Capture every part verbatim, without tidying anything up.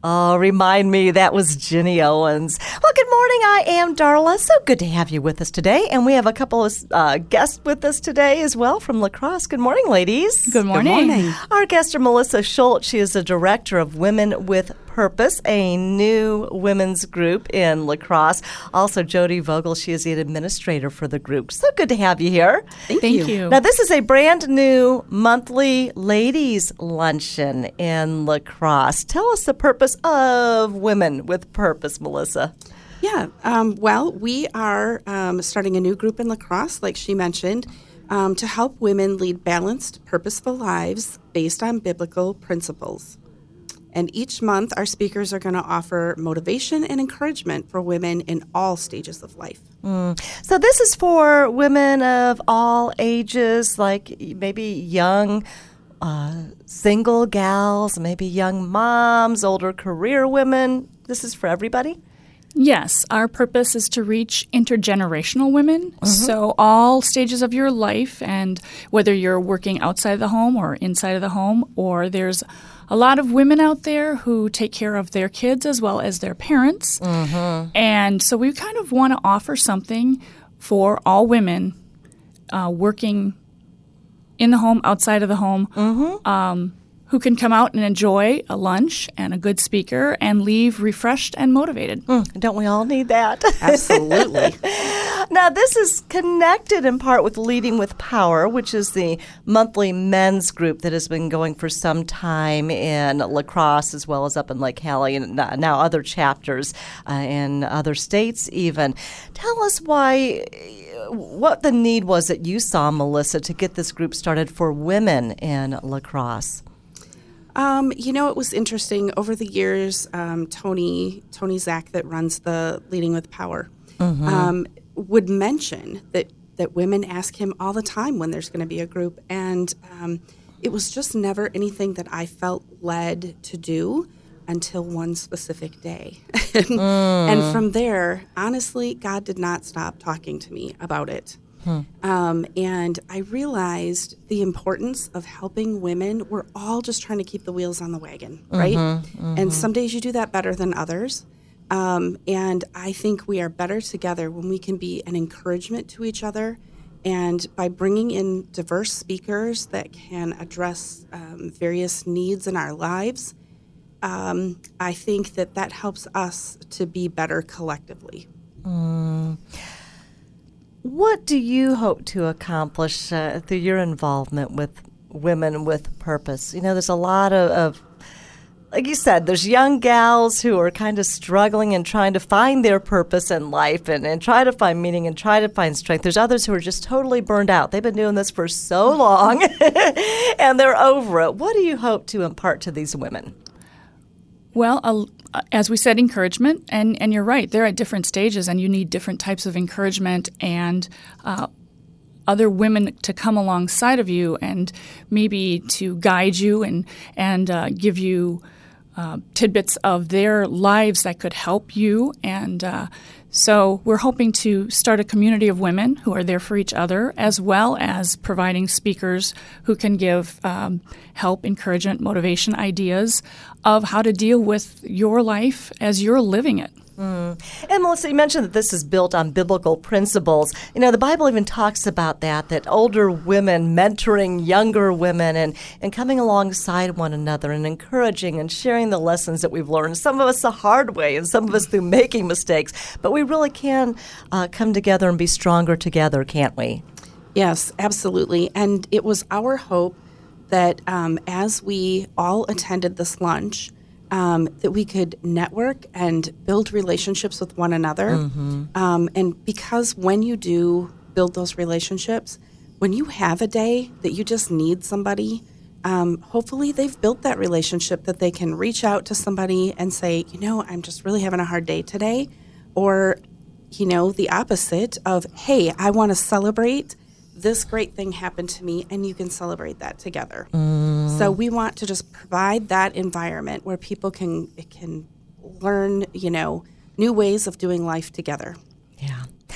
Oh, remind me, that was Jenny Owens. Well, good morning. I am Darla. So good to have you with us today. And we have a couple of uh, guests with us today as well from La Crosse. Good morning, ladies. Good morning. Good morning. Our guest are Melissa Schultz. She is the director of Women with Purpose, a new women's group in La Crosse. Also, Jody Vogel. She is the administrator for the group. So good to have you here. Thank, Thank you. you. Now, this is a brand new monthly ladies' luncheon in La Crosse. Tell us the purpose of Women with Purpose, Melissa. Yeah, um, well, we are um, starting a new group in La Crosse, like she mentioned, um, to help women lead balanced, purposeful lives based on biblical principles. And each month, our speakers are going to offer motivation and encouragement for women in all stages of life. Mm. So this is for women of all ages, like maybe young uh, single gals, maybe young moms, older career women. This is for everybody? Yes. Our purpose is to reach intergenerational women. Mm-hmm. So all stages of your life, and whether you're working outside of the home or inside of the home, or there's a lot of women out there who take care of their kids as well as their parents. Mm-hmm. And so we kind of want to offer something for all women uh, working in the home, outside of the home, mm-hmm. um, who can come out and enjoy a lunch and a good speaker and leave refreshed and motivated. Mm, don't we all need that? Absolutely. Now, this is connected in part with Leading with Power, which is the monthly men's group that has been going for some time in La Crosse as well as up in Lake Hallie and now other chapters uh, in other states even. Tell us why, what the need was that you saw, Melissa, to get this group started for women in La Crosse. Um, you know, it was interesting. Over the years, um, Tony, Tony Zach, that runs the Leading with Power, mm-hmm. um, would mention that, that women ask him all the time when there's going to be a group. And um, it was just never anything that I felt led to do until one specific day. and, mm. and from there, honestly, God did not stop talking to me about it. Hmm. Um, and I realized the importance of helping women. We're all just trying to keep the wheels on the wagon, right? Mm-hmm, mm-hmm. And some days you do that better than others. Um, and I think we are better together when we can be an encouragement to each other. And by bringing in diverse speakers that can address um, various needs in our lives, um, I think that that helps us to be better collectively. Mm. What do you hope to accomplish uh, through your involvement with Women with Purpose? You know, there's a lot of, of, like you said, there's young gals who are kind of struggling and trying to find their purpose in life and, and try to find meaning and try to find strength. There's others who are just totally burned out. They've been doing this for so long and they're over it. What do you hope to impart to these women? Well, uh, as we said, encouragement, and, and you're right, they're at different stages and you need different types of encouragement and uh, other women to come alongside of you and maybe to guide you and, and uh, give you uh, tidbits of their lives that could help you. And uh, so we're hoping to start a community of women who are there for each other, as well as providing speakers who can give um, help, encouragement, motivation, ideas of how to deal with your life as you're living it. Mm. And Melissa, you mentioned that this is built on biblical principles. You know, the Bible even talks about that, that older women mentoring younger women and, and coming alongside one another and encouraging and sharing the lessons that we've learned, some of us the hard way and some of us through making mistakes. But we really can uh, come together and be stronger together, can't we? Yes, absolutely. And it was our hope that um, as we all attended this lunch, Um, that we could network and build relationships with one another. Mm-hmm. Um, and because when you do build those relationships, when you have a day that you just need somebody, um, hopefully they've built that relationship that they can reach out to somebody and say, you know, I'm just really having a hard day today. Or, you know, the opposite of, hey, I want to celebrate this great thing happened to me, and you can celebrate that together. Mm. So we want to just provide that environment where people can can learn, you know, new ways of doing life together. Yeah.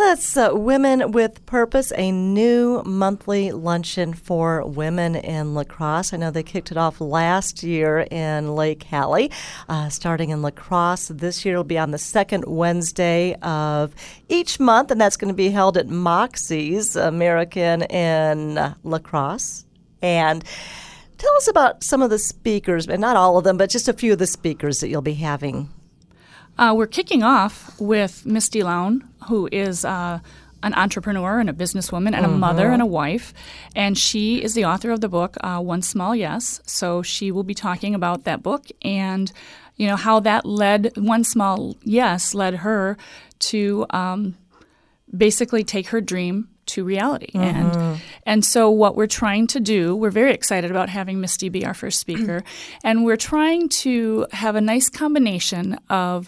That's uh, Women with Purpose, a new monthly luncheon for women in La Crosse. I know they kicked it off last year in Lake Hallie, uh, starting in La Crosse. This year it'll be on the second Wednesday of each month, and that's going to be held at Moxie's American in uh, La Crosse. And tell us about some of the speakers, and not all of them, but just a few of the speakers that you'll be having. Uh, we're kicking off with Misty Lown, who is uh, an entrepreneur and a businesswoman and a mm-hmm. mother and a wife. And she is the author of the book, uh, One Small Yes. So she will be talking about that book and, you know, how that led, One Small Yes led her to um, basically take her dream to reality. Mm-hmm. And and so what we're trying to do, we're very excited about having Misty be our first speaker, and we're trying to have a nice combination of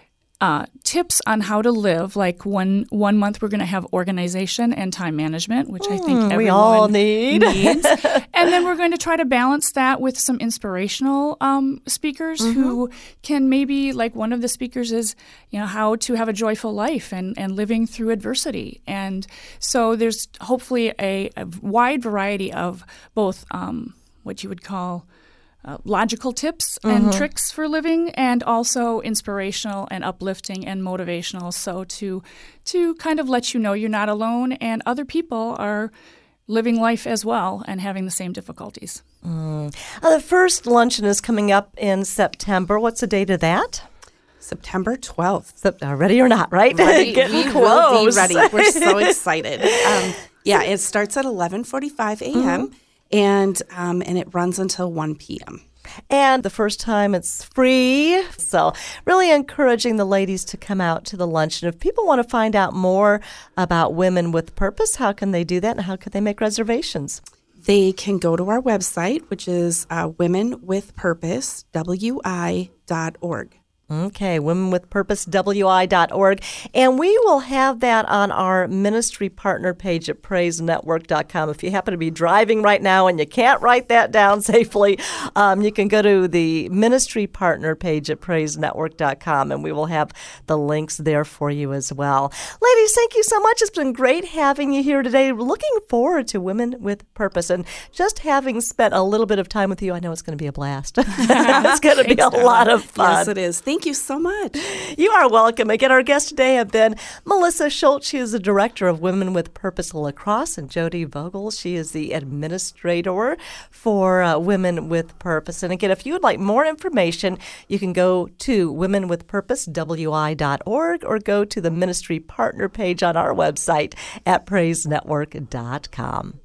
uh, tips on how to live. Like one one month we're going to have organization and time management, which mm, I think everyone we all need. needs. And then we're going to try to balance that with some inspirational um, speakers mm-hmm. who can maybe, like one of the speakers is, you know, how to have a joyful life and, and living through adversity. And so there's hopefully a, a wide variety of both um, what you would call Uh, logical tips and mm-hmm. tricks for living, and also inspirational and uplifting and motivational. So to to kind of let you know you're not alone and other people are living life as well and having the same difficulties. Mm. Uh, the first luncheon is coming up in September. What's the date of that? September twelfth. So, uh, ready or not, right? Ready. Getting we close. will be ready. We're so excited. Um, yeah, it starts at eleven forty-five a.m. Mm-hmm. And um, and it runs until one p.m. And the first time it's free. So really encouraging the ladies to come out to the luncheon. If people want to find out more about Women with Purpose, how can they do that, and how can they make reservations? They can go to our website, which is uh, women with purpose w i dot org. Okay, women with purpose w i dot org. And we will have that on our ministry partner page at praise network dot com. If you happen to be driving right now and you can't write that down safely, um, you can go to the ministry partner page at praise network dot com, and we will have the links there for you as well. Ladies, thank you so much. It's been great having you here today. Looking forward to Women with Purpose. And just having spent a little bit of time with you, I know it's going to be a blast. It's going to be a lot of fun. Yes, it is. Thank you so much. You are welcome. Again, our guests today have been Melissa Schultz. She is the director of Women with Purpose La Crosse, and Jody Vogel. She is the administrator for uh, Women with Purpose. And again, if you would like more information, you can go to women with purpose w i dot org or go to the ministry partner page on our website at praise network dot com.